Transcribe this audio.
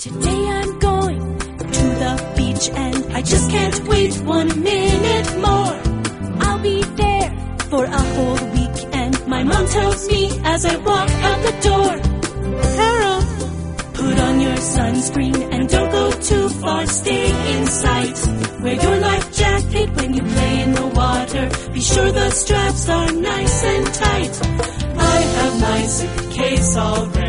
Today I'm going to the beach and I just can't wait 1 minute more. I'll be there for a whole week and my mom tells me as I walk out the door, Tara, put on your sunscreen and don't go too far, stay in sight. Wear your life jacket when you play in the water. Be sure the straps are nice and tight. I have my suitcase all ready.